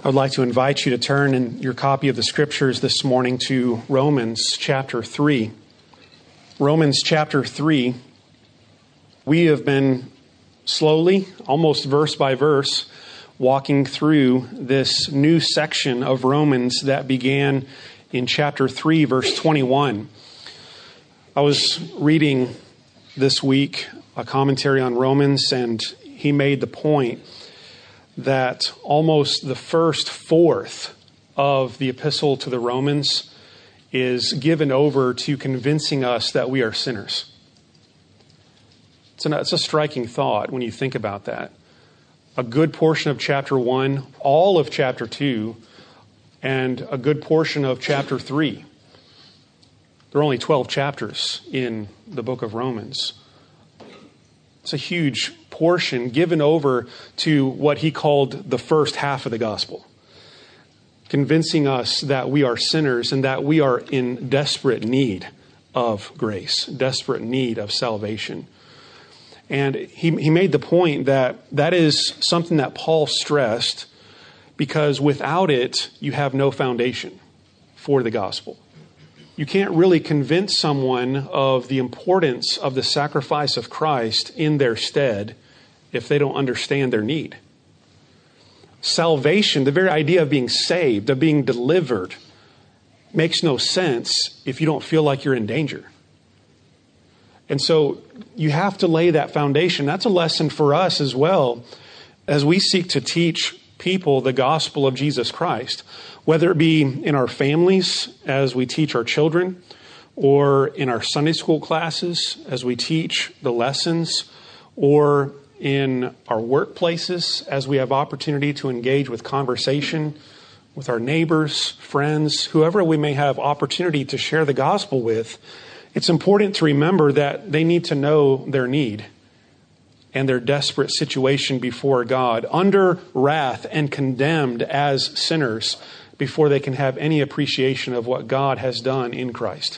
I would like to invite you to turn in your copy of the Scriptures this morning to Romans chapter 3. Romans chapter 3, we have been slowly, almost verse by verse, walking through this new section of Romans that began in chapter 3, verse 21. I was reading this week a commentary on Romans, and he made the point that almost the first fourth of the epistle to the Romans is given over to convincing us that we are sinners. It's a striking thought when you think about that. A good portion of chapter 1, all of chapter 2, and a good portion of chapter 3. There are only 12 chapters in the book of Romans. It's a huge portion given over to what he called the first half of the gospel, convincing us that we are sinners and that we are in desperate need of grace, desperate need of salvation. And he made the point that that is something that Paul stressed because without it, you have no foundation for the gospel. You can't really convince someone of the importance of the sacrifice of Christ in their stead if they don't understand their need. Salvation, the very idea of being saved, of being delivered, makes no sense if you don't feel like you're in danger. And so you have to lay that foundation. That's a lesson for us as well as we seek to teach people the gospel of Jesus Christ, whether it be in our families as we teach our children, or in our Sunday school classes as we teach the lessons, or in our workplaces as we have opportunity to engage with conversation with our neighbors, friends, whoever we may have opportunity to share the gospel with. It's important to remember that they need to know their need and their desperate situation before God, under wrath and condemned as sinners, before they can have any appreciation of what God has done in Christ.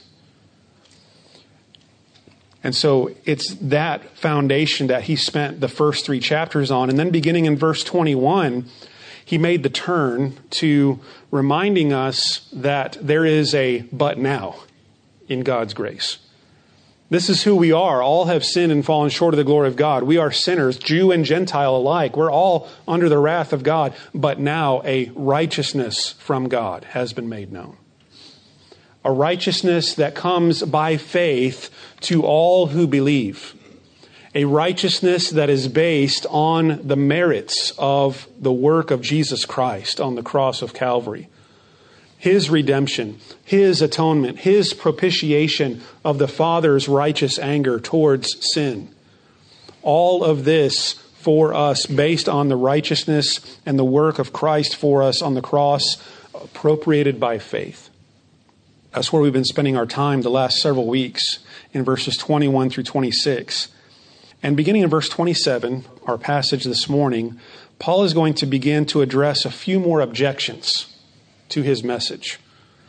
And so it's that foundation that he spent the first 3 chapters on. And then beginning in verse 21, he made the turn to reminding us that there is a but now in God's grace. This is who we are. All have sinned and fallen short of the glory of God. We are sinners, Jew and Gentile alike. We're all under the wrath of God. But now a righteousness from God has been made known. A righteousness that comes by faith to all who believe. A righteousness that is based on the merits of the work of Jesus Christ on the cross of Calvary. His redemption, His atonement, His propitiation of the Father's righteous anger towards sin. All of this for us based on the righteousness and the work of Christ for us on the cross, appropriated by faith. That's where we've been spending our time the last several weeks in verses 21 through 26. And beginning in verse 27, our passage this morning, Paul is going to begin to address a few more objections to his message.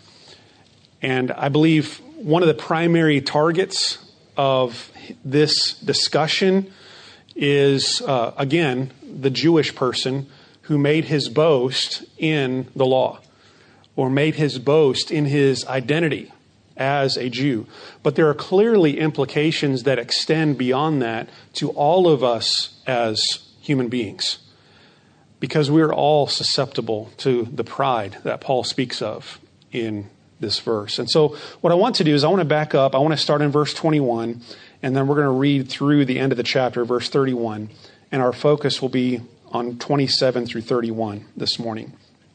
And I believe one of the primary targets of this discussion is, again, the Jewish person who made his boast in the law, or made his boast in his identity as a Jew. But there are clearly implications that extend beyond that to all of us as human beings, because we're all susceptible to the pride that Paul speaks of in this verse. And so what I want to do is I want to back up. I want to start in verse 21, and then we're going to read through the end of the chapter, verse 31. And our focus will be on 27 through 31 this morning.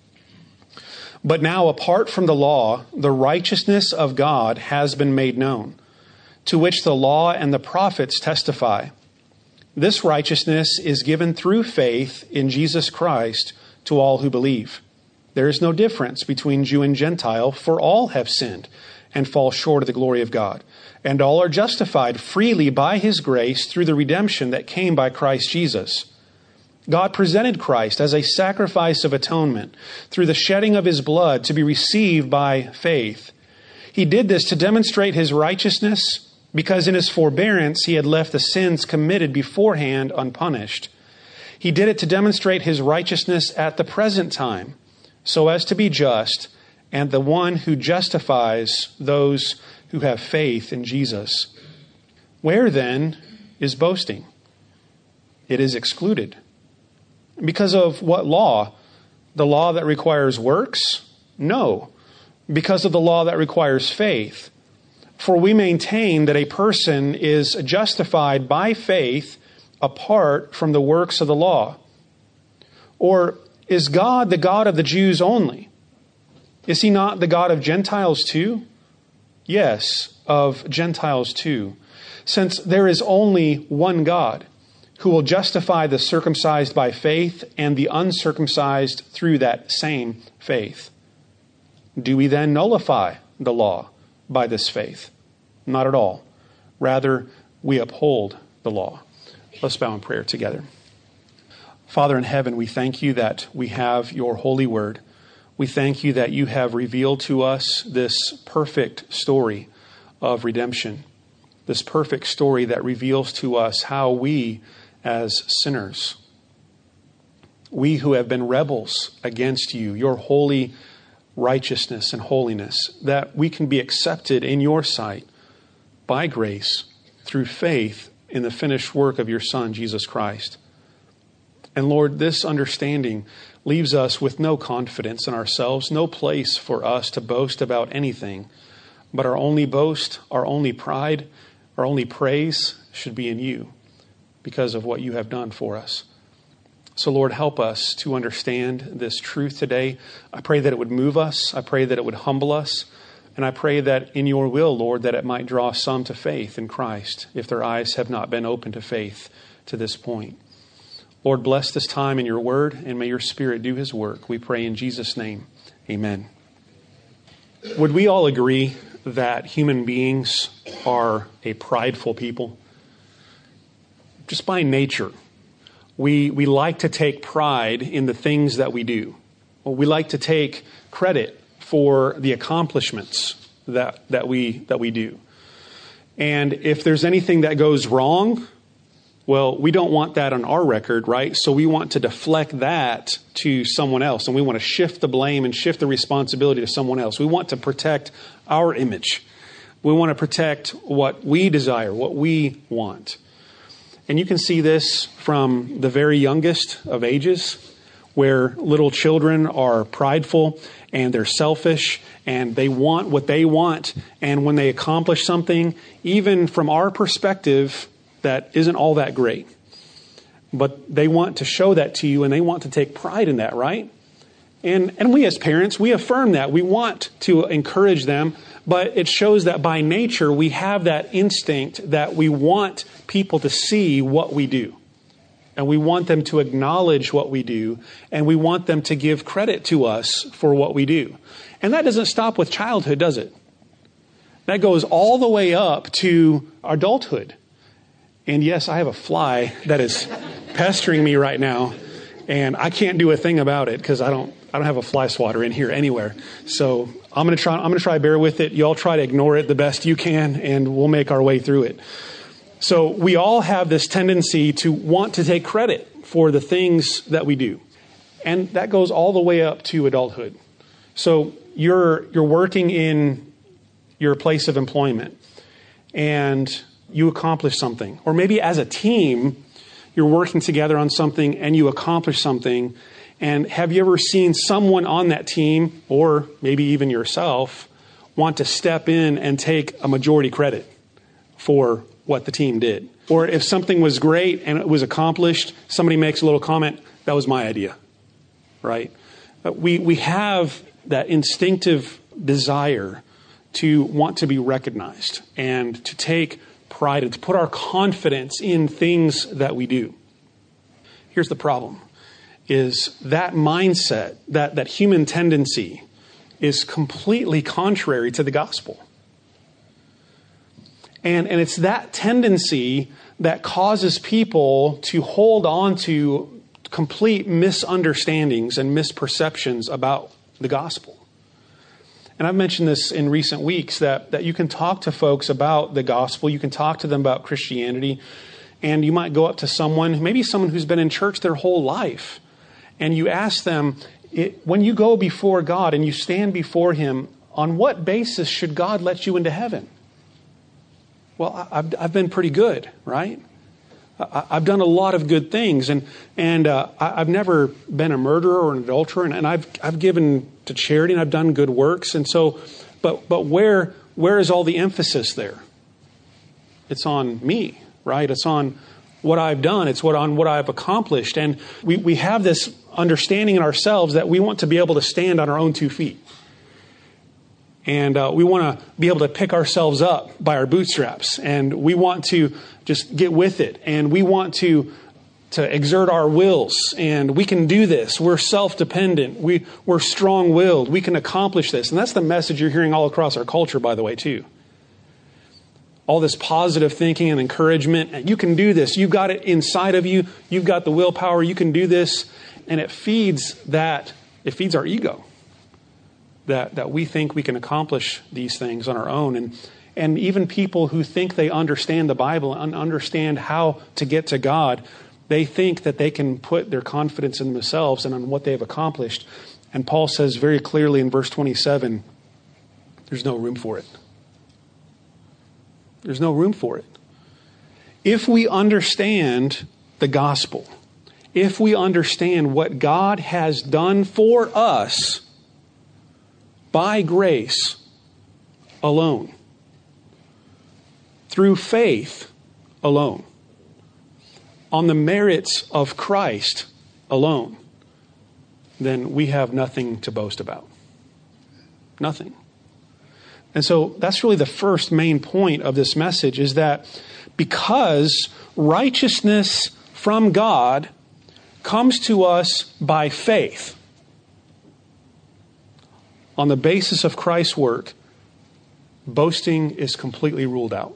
But now, apart from the law, the righteousness of God has been made known, to which the law and the prophets testify. This righteousness is given through faith in Jesus Christ to all who believe. There is no difference between Jew and Gentile, for all have sinned and fall short of the glory of God. And all are justified freely by His grace through the redemption that came by Christ Jesus. God presented Christ as a sacrifice of atonement through the shedding of His blood to be received by faith. He did this to demonstrate His righteousness, because in His forbearance He had left the sins committed beforehand unpunished. He did it to demonstrate His righteousness at the present time, so as to be just, and the one who justifies those who have faith in Jesus. Where then is boasting? It is excluded. Because of what law? The law that requires works? No. Because of the law that requires faith. For we maintain that a person is justified by faith apart from the works of the law. Or is God the God of the Jews only? Is he not the God of Gentiles too? Yes, of Gentiles too. Since there is only one God, who will justify the circumcised by faith and the uncircumcised through that same faith. Do we then nullify the law by this faith? Not at all. Rather, we uphold the law. Let's bow in prayer together. Father in heaven, we thank you that we have your holy word. We thank you that you have revealed to us this perfect story of redemption, this perfect story that reveals to us how we, as sinners, we who have been rebels against you, your holy righteousness and holiness, that we can be accepted in your sight by grace through faith in the finished work of your Son, Jesus Christ. And Lord, this understanding leaves us with no confidence in ourselves, no place for us to boast about anything, but our only boast, our only pride, our only praise should be in you because of what you have done for us. So Lord, help us to understand this truth today. I pray that it would move us. I pray that it would humble us. And I pray that in your will, Lord, that it might draw some to faith in Christ if their eyes have not been open to faith to this point. Lord, bless this time in your word, and may your Spirit do his work. We pray in Jesus' name. Amen. Would we all agree that human beings are a prideful people? Just by nature, we like to take pride in the things that we do. Well, we like to take credit for the accomplishments that we do. And if there's anything that goes wrong, well, we don't want that on our record, right? So we want to deflect that to someone else, and we want to shift the blame and shift the responsibility to someone else. We want to protect our image. We want to protect what we desire, what we want. And you can see this from the very youngest of ages, where little children are prideful and they're selfish and they want what they want. And when they accomplish something, even from our perspective, that isn't all that great. But they want to show that to you, and they want to take pride in that, right? And we as parents, we affirm that. We want to encourage them, but it shows that by nature we have that instinct that we want people to see what we do. And we want them to acknowledge what we do, and we want them to give credit to us for what we do. And that doesn't stop with childhood, does it? That goes all the way up to adulthood. And yes, I have a fly that is pestering me right now, and I can't do a thing about it because I don't have a fly swatter in here anywhere. So I'm going to try bear with it. Y'all try to ignore it the best you can, and we'll make our way through it. So we all have this tendency to want to take credit for the things that we do. And that goes all the way up to adulthood. So you're working in your place of employment, and you accomplish something. Or maybe as a team, you're working together on something and you accomplish something. And have you ever seen someone on that team, or maybe even yourself, want to step in and take a majority credit for what the team did? Or if something was great and it was accomplished, somebody makes a little comment, that was my idea, right? We have that instinctive desire to want to be recognized and to take pride and to put our confidence in things that we do. Here's the problem, is that mindset, that human tendency is completely contrary to the gospel. And it's that tendency that causes people to hold on to complete misunderstandings and misperceptions about the gospel. And I've mentioned this in recent weeks, that you can talk to folks about the gospel. You can talk to them about Christianity. And you might go up to someone, maybe someone who's been in church their whole life. And you ask them, when you go before God and you stand before Him, on what basis should God let you into heaven? Well, I've been pretty good, right? I've done a lot of good things, and I've never been a murderer or an adulterer, and I've given to charity, and I've done good works, and so, but where is all the emphasis there? It's on me, right? It's on what I've done. It's on what I've accomplished, and we have this understanding in ourselves that we want to be able to stand on our own 2 feet. And we want to be able to pick ourselves up by our bootstraps. And we want to just get with it. And we want to exert our wills. And we can do this. We're self-dependent. We're strong-willed. We can accomplish this. And that's the message you're hearing all across our culture, by the way, too. All this positive thinking and encouragement. You can do this. You've got it inside of you. You've got the willpower. You can do this. And it feeds our ego. That we think we can accomplish these things on our own. And even people who think they understand the Bible and understand how to get to God, they think that they can put their confidence in themselves and on what they've accomplished. And Paul says very clearly in verse 27, there's no room for it. There's no room for it. If we understand the gospel, if we understand what God has done for us, by grace alone, through faith alone, on the merits of Christ alone, then we have nothing to boast about. Nothing. And so that's really the first main point of this message, is that because righteousness from God comes to us by faith, on the basis of Christ's work, boasting is completely ruled out.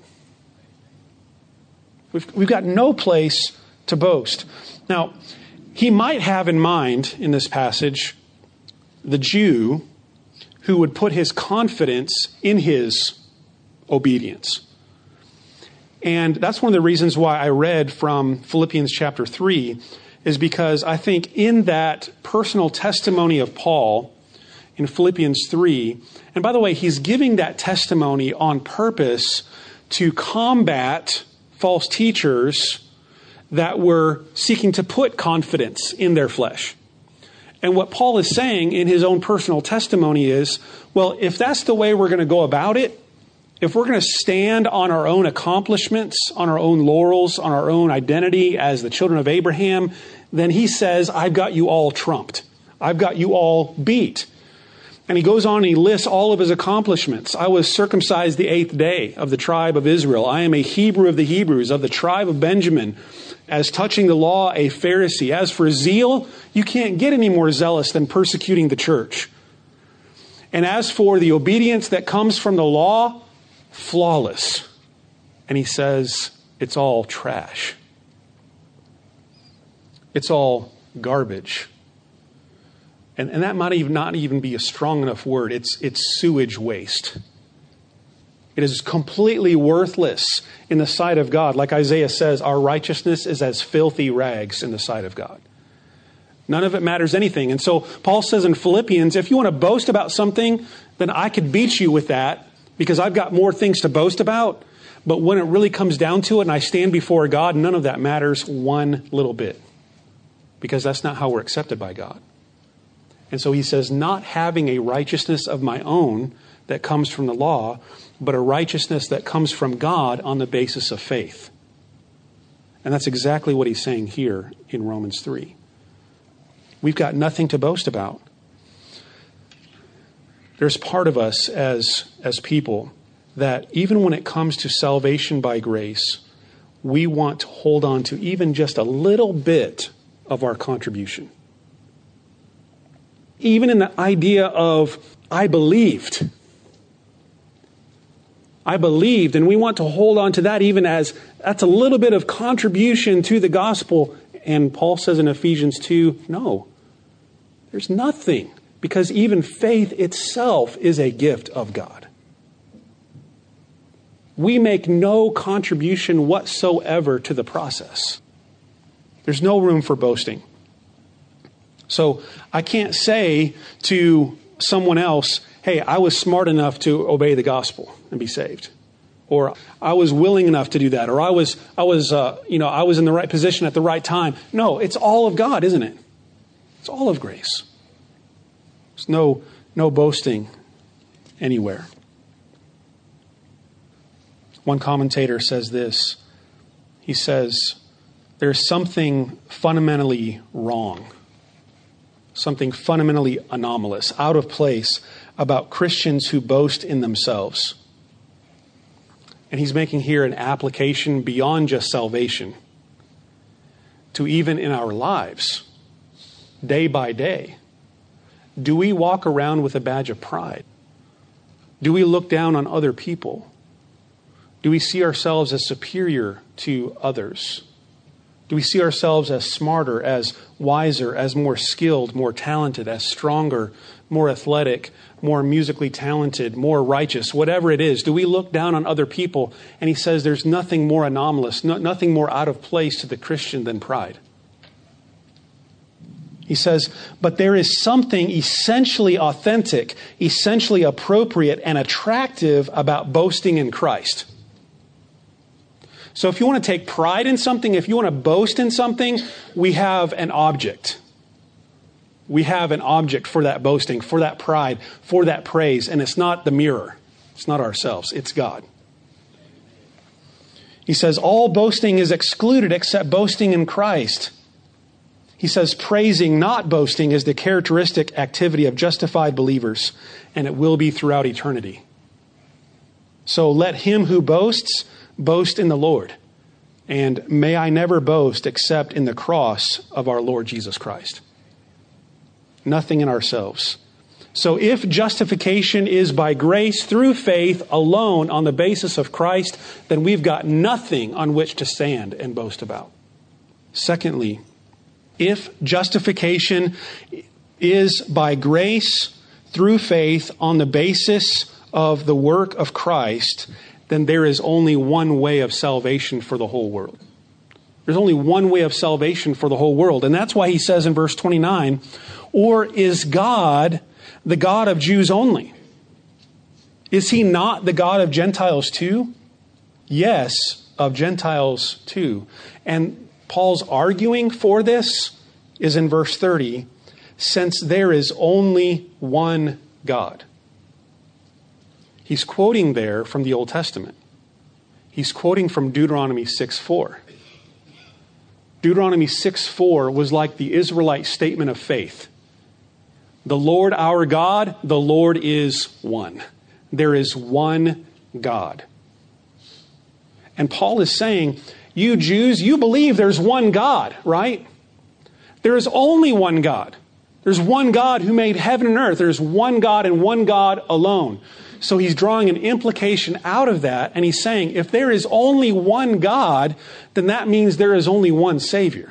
We've got no place to boast. Now, he might have in mind in this passage the Jew who would put his confidence in his obedience. And that's one of the reasons why I read from Philippians chapter 3, is because I think in that personal testimony of Paul in Philippians 3, and by the way, he's giving that testimony on purpose to combat false teachers that were seeking to put confidence in their flesh. And what Paul is saying in his own personal testimony is, well, if that's the way we're going to go about it, if we're going to stand on our own accomplishments, on our own laurels, on our own identity as the children of Abraham, then he says, I've got you all trumped. I've got you all beat. And he goes on and he lists all of his accomplishments. I was circumcised the 8th day of the tribe of Israel. I am a Hebrew of the Hebrews, of the tribe of Benjamin. As touching the law, a Pharisee. As for zeal, you can't get any more zealous than persecuting the church. And as for the obedience that comes from the law, flawless. And he says, it's all trash. It's all garbage. And that might even not even be a strong enough word. It's sewage waste. It is completely worthless in the sight of God. Like Isaiah says, our righteousness is as filthy rags in the sight of God. None of it matters anything. And so Paul says in Philippians, if you want to boast about something, then I could beat you with that because I've got more things to boast about. But when it really comes down to it and I stand before God, none of that matters one little bit, because that's not how we're accepted by God. And so he says, not having a righteousness of my own that comes from the law, but a righteousness that comes from God on the basis of faith. And that's exactly what he's saying here in Romans 3. We've got nothing to boast about. There's part of us as people that even when it comes to salvation by grace, we want to hold on to even just a little bit of our contribution. Even in the idea of, I believed. I believed, and we want to hold on to that even as that's a little bit of contribution to the gospel. And Paul says in Ephesians 2, no, there's nothing, because even faith itself is a gift of God. We make no contribution whatsoever to the process. There's no room for boasting. So I can't say to someone else, hey, I was smart enough to obey the gospel and be saved. Or I was willing enough to do that. Or I was in the right position at the right time. No, it's all of God, isn't it? It's all of grace. There's no boasting anywhere. One commentator says this. He says, there's something fundamentally wrong, something fundamentally anomalous, out of place about Christians who boast in themselves. And he's making here an application beyond just salvation to even in our lives, day by day. Do we walk around with a badge of pride? Do we look down on other people? Do we see ourselves as superior to others? Do we see ourselves as smarter, as wiser, as more skilled, more talented, as stronger, more athletic, more musically talented, more righteous, whatever it is? Do we look down on other people? And he says there's nothing more anomalous, nothing more out of place to the Christian than pride. He says, but there is something essentially authentic, essentially appropriate, and attractive about boasting in Christ. So if you want to take pride in something, if you want to boast in something, we have an object. We have an object for that boasting, for that pride, for that praise. And it's not the mirror. It's not ourselves. It's God. He says, all boasting is excluded except boasting in Christ. He says, praising, not boasting, is the characteristic activity of justified believers, and it will be throughout eternity. So let him who boasts boast in the Lord. And may I never boast except in the cross of our Lord Jesus Christ. Nothing in ourselves. So if justification is by grace through faith alone on the basis of Christ, then we've got nothing on which to stand and boast about. Secondly, if justification is by grace through faith on the basis of the work of Christ, then there is only one way of salvation for the whole world. There's only one way of salvation for the whole world. And that's why he says in verse 29, or is God the God of Jews only? Is he not the God of Gentiles too? Yes, of Gentiles too. And Paul's arguing for this is in verse 30, since there is only one God. He's quoting there from the Old Testament. He's quoting from Deuteronomy 6:4. Deuteronomy 6:4 was like the Israelite statement of faith. The Lord our God, the Lord is one. There is one God. And Paul is saying, you Jews, you believe there's one God, right? There is only one God. There's one God who made heaven and earth. There's one God and one God alone. So he's drawing an implication out of that, and he's saying, if there is only one God, then that means there is only one Savior.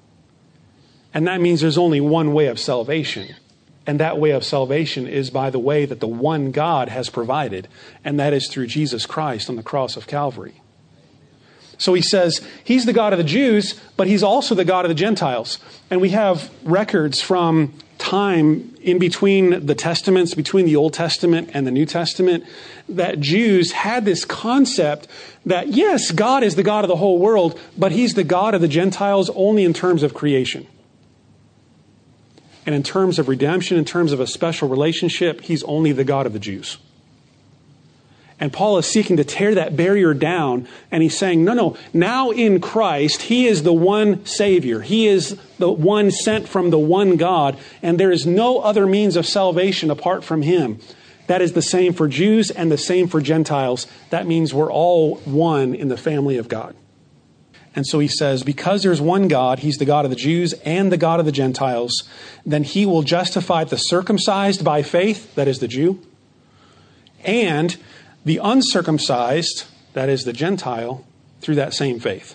And that means there's only one way of salvation. And that way of salvation is by the way that the one God has provided, and that is through Jesus Christ on the cross of Calvary. So he says, he's the God of the Jews, but he's also the God of the Gentiles. And we have records from time in between the Testaments, between the Old Testament and the New Testament, that Jews had this concept that, yes, God is the God of the whole world, but he's the God of the Gentiles only in terms of creation. And in terms of redemption, in terms of a special relationship, he's only the God of the Jews. And Paul is seeking to tear that barrier down. And he's saying, no, now in Christ, he is the one Savior. He is the one sent from the one God. And there is no other means of salvation apart from him. That is the same for Jews and the same for Gentiles. That means we're all one in the family of God. And so he says, because there's one God, he's the God of the Jews and the God of the Gentiles, then he will justify the circumcised by faith, that is the Jew, and the uncircumcised, that is the Gentile, through that same faith.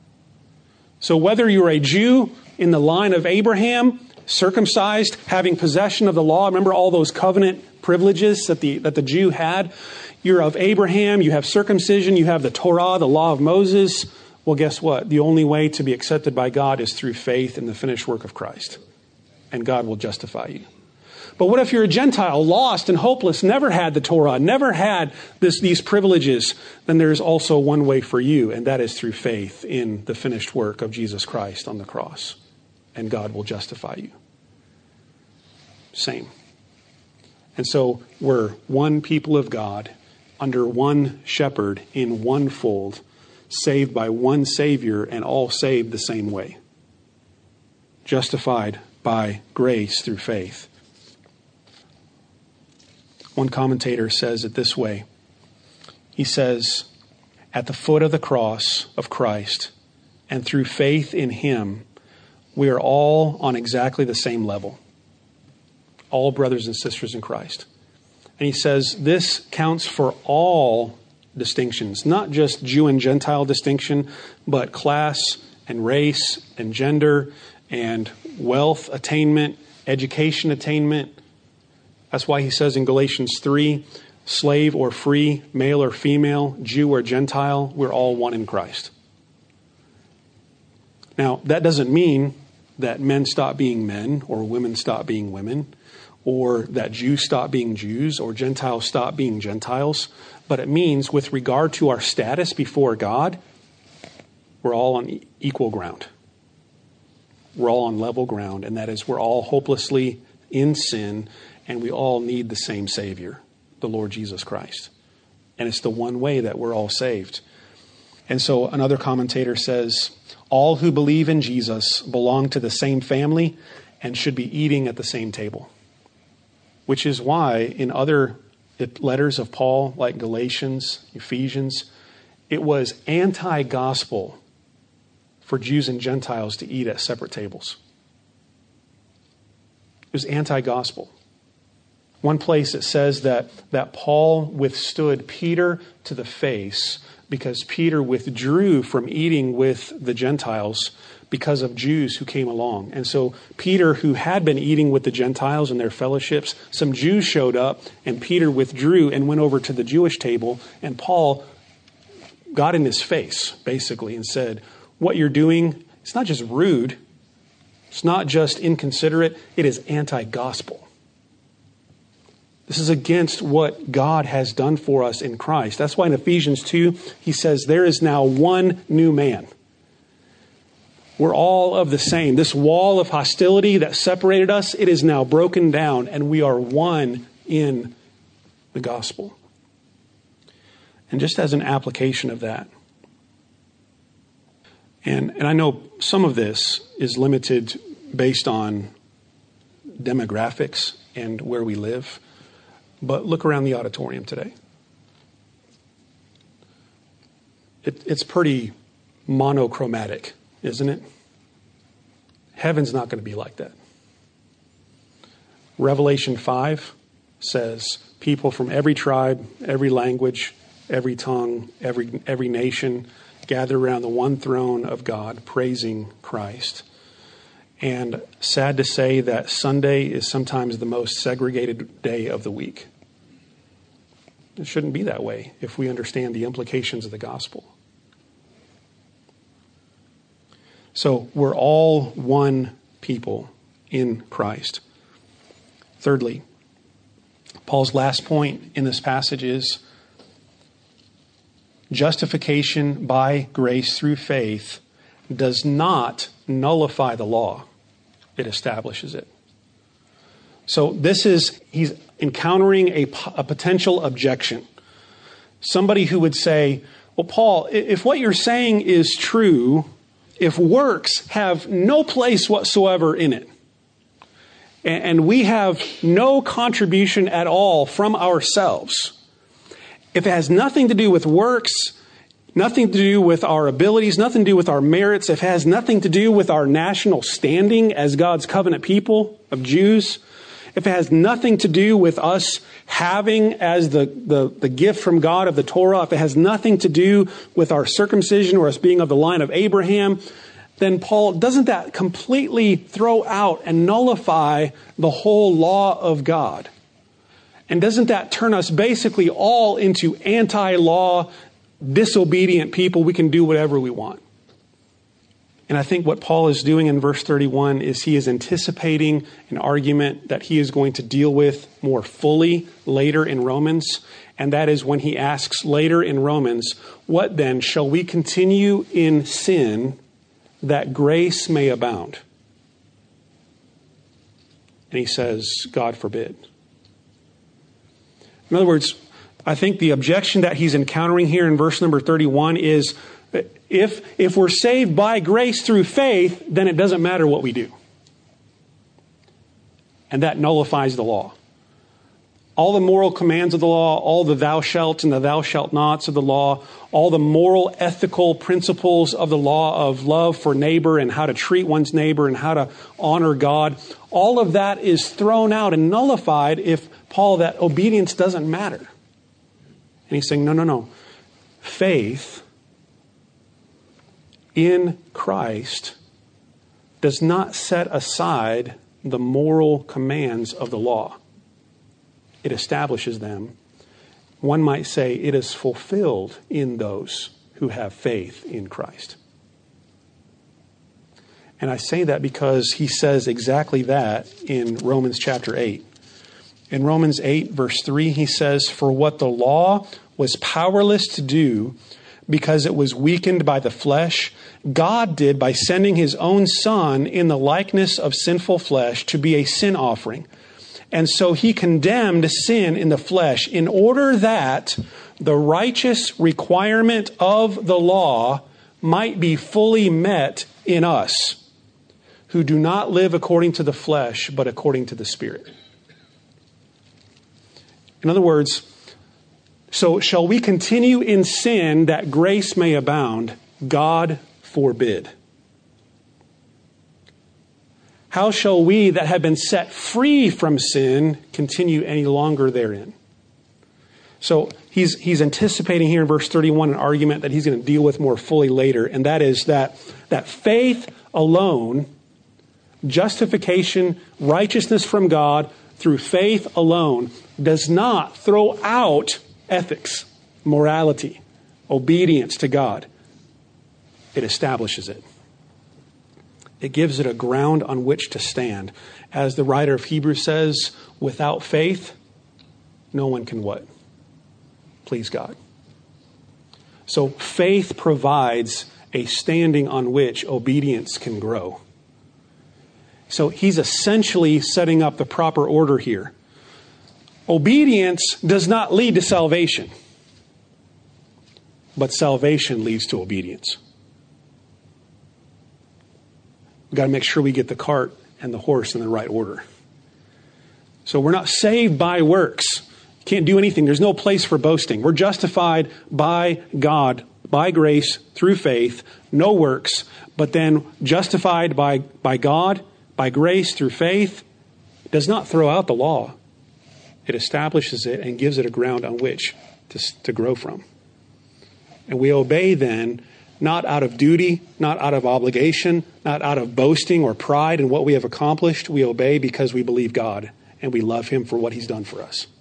So whether you're a Jew in the line of Abraham, circumcised, having possession of the law, remember all those covenant privileges that the Jew had? You're of Abraham, you have circumcision, you have the Torah, the law of Moses. Well, guess what? The only way to be accepted by God is through faith in the finished work of Christ. and God will justify you. But what if you're a Gentile, lost and hopeless, never had the Torah, never had these privileges? Then there's also one way for you, and that is through faith in the finished work of Jesus Christ on the cross. And God will justify you. Same. And so we're one people of God, under one shepherd, in one fold, saved by one Savior, and all saved the same way. Justified by grace through faith. One commentator says it this way. He says, at the foot of the cross of Christ, and through faith in Him, we are all on exactly the same level. All brothers and sisters in Christ. And he says this counts for all distinctions, not just Jew and Gentile distinction, but class and race and gender and wealth attainment, education attainment. That's why he says in Galatians 3, slave or free, male or female, Jew or Gentile, we're all one in Christ. Now, that doesn't mean that men stop being men or women stop being women, or that Jews stop being Jews or Gentiles stop being Gentiles. But it means with regard to our status before God, we're all on equal ground. We're all on level ground, and that is we're all hopelessly in sin, and we all need the same Savior, the Lord Jesus Christ. And it's the one way that we're all saved. And so another commentator says, all who believe in Jesus belong to the same family and should be eating at the same table. Which is why in other letters of Paul, like Galatians, Ephesians, it was anti-gospel for Jews and Gentiles to eat at separate tables. It was anti-gospel. One place it says that Paul withstood Peter to the face because Peter withdrew from eating with the Gentiles because of Jews who came along. And so Peter, who had been eating with the Gentiles in their fellowships, some Jews showed up and Peter withdrew and went over to the Jewish table. And Paul got in his face, basically, and said, what you're doing, it's not just rude. It's not just inconsiderate. It is anti-gospel. This is against what God has done for us in Christ. That's why in Ephesians 2, he says, there is now one new man. We're all of the same. This wall of hostility that separated us, it is now broken down, and we are one in the gospel. And just as an application of that, and I know some of this is limited based on demographics and where we live, but look around the auditorium today. It's pretty monochromatic, isn't it? Heaven's not going to be like that. Revelation 5 says people from every tribe, every language, every tongue, every nation gather around the one throne of God, praising Christ. And sad to say that Sunday is sometimes the most segregated day of the week. It shouldn't be that way if we understand the implications of the gospel. So we're all one people in Christ. Thirdly, Paul's last point in this passage is justification by grace through faith does not nullify the law. It establishes it. So he's encountering a potential objection. Somebody who would say, well, Paul, if what you're saying is true, if works have no place whatsoever in it, and we have no contribution at all from ourselves, if it has nothing to do with works, nothing to do with our abilities, nothing to do with our merits, if it has nothing to do with our national standing as God's covenant people of Jews, if it has nothing to do with us having as the gift from God of the Torah, if it has nothing to do with our circumcision or us being of the line of Abraham, then Paul, doesn't that completely throw out and nullify the whole law of God? And doesn't that turn us basically all into anti-law, disobedient people? We can do whatever we want. And I think what Paul is doing in verse 31 is he is anticipating an argument that he is going to deal with more fully later in Romans. And that is when he asks later in Romans, what then? Shall we continue in sin that grace may abound? And he says, God forbid. In other words, I think the objection that he's encountering here in verse number 31 is, if we're saved by grace through faith, then it doesn't matter what we do. And that nullifies the law. All the moral commands of the law, all the thou shalt and the thou shalt nots of the law, all the moral, ethical principles of the law of love for neighbor and how to treat one's neighbor and how to honor God, all of that is thrown out and nullified if, Paul, that obedience doesn't matter. And he's saying, no. Faith in Christ does not set aside the moral commands of the law. It establishes them. One might say it is fulfilled in those who have faith in Christ. And I say that because he says exactly that in Romans chapter 8. In Romans 8, verse 3, he says, for what the law was powerless to do because it was weakened by the flesh, God did by sending his own Son in the likeness of sinful flesh to be a sin offering. And so he condemned sin in the flesh in order that the righteous requirement of the law might be fully met in us, who do not live according to the flesh, but according to the Spirit. In other words, so shall we continue in sin that grace may abound? God forbid. How shall we that have been set free from sin continue any longer therein? So he's anticipating here in verse 31 an argument that he's going to deal with more fully later, and that is that faith alone, justification, righteousness from God through faith alone, does not throw out ethics, morality, obedience to God. It establishes it. It gives it a ground on which to stand. As the writer of Hebrews says, without faith, no one can what? Please God. So faith provides a standing on which obedience can grow. So he's essentially setting up the proper order here. Obedience does not lead to salvation, but salvation leads to obedience. We've got to make sure we get the cart and the horse in the right order. So we're not saved by works. Can't do anything. There's no place for boasting. We're justified by God, by grace, through faith, no works, but then justified by God, by grace, through faith, does not throw out the law. It establishes it and gives it a ground on which to grow from. And we obey then, not out of duty, not out of obligation, not out of boasting or pride in what we have accomplished. We obey because we believe God and we love him for what he's done for us.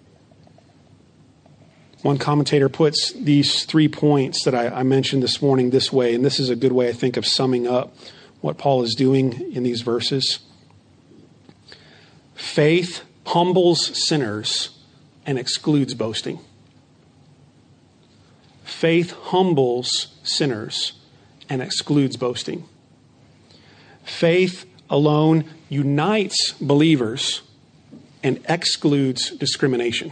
One commentator puts these 3 points that I mentioned this morning this way, and this is a good way, I think, of summing up what Paul is doing in these verses. Faith humbles sinners and excludes boasting. Faith humbles sinners and excludes boasting. Faith alone unites believers and excludes discrimination.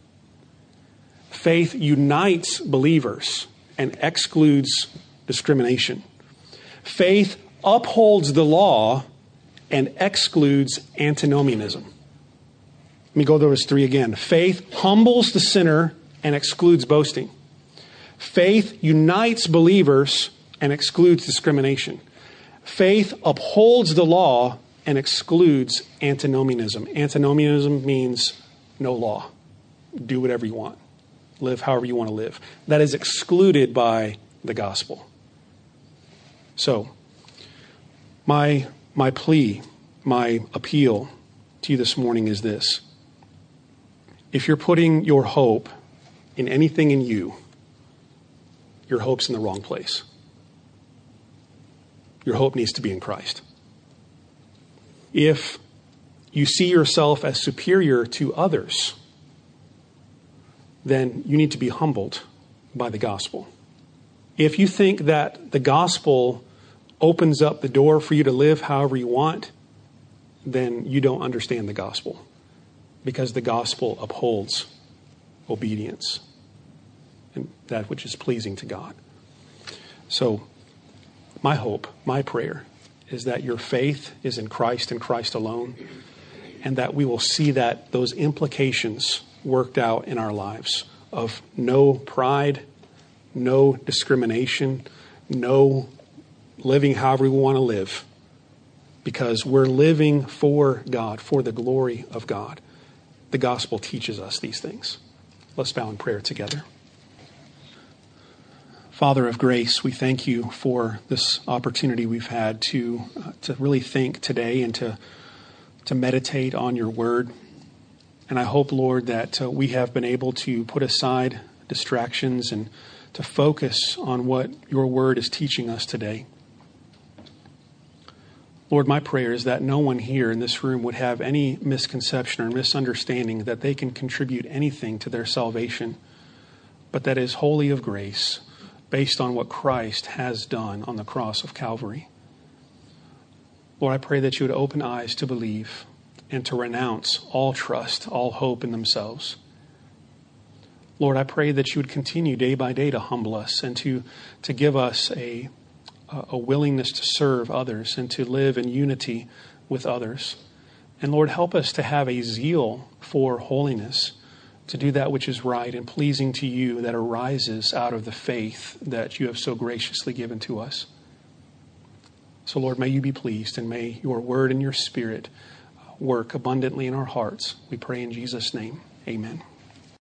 Faith unites believers and excludes discrimination. Faith upholds the law and excludes antinomianism. Let me go through those 3 again. Faith humbles the sinner and excludes boasting. Faith unites believers and excludes discrimination. Faith upholds the law and excludes antinomianism. Antinomianism means no law. Do whatever you want. Live however you want to live. That is excluded by the gospel. So, my plea, my appeal to you this morning is this. If you're putting your hope in anything in you, your hope's in the wrong place. Your hope needs to be in Christ. If you see yourself as superior to others, then you need to be humbled by the gospel. If you think that the gospel opens up the door for you to live however you want, then you don't understand the gospel, because the gospel upholds obedience and that which is pleasing to God. So my hope, my prayer, is that your faith is in Christ and Christ alone, and that we will see that those implications worked out in our lives of no pride, no discrimination, no living however we want to live, because we're living for God, for the glory of God. The gospel teaches us these things. Let's bow in prayer together. Father of grace, we thank you for this opportunity we've had to really think today and to meditate on your word. And I hope, Lord, that we have been able to put aside distractions and to focus on what your word is teaching us today. Lord, my prayer is that no one here in this room would have any misconception or misunderstanding that they can contribute anything to their salvation, but that is wholly of grace, based on what Christ has done on the cross of Calvary. Lord, I pray that you would open eyes to believe and to renounce all trust, all hope in themselves. Lord, I pray that you would continue day by day to humble us and to give us a willingness to serve others and to live in unity with others. And Lord, help us to have a zeal for holiness, to do that which is right and pleasing to you, that arises out of the faith that you have so graciously given to us. So Lord, may you be pleased, and may your word and your spirit work abundantly in our hearts. We pray in Jesus' name. Amen.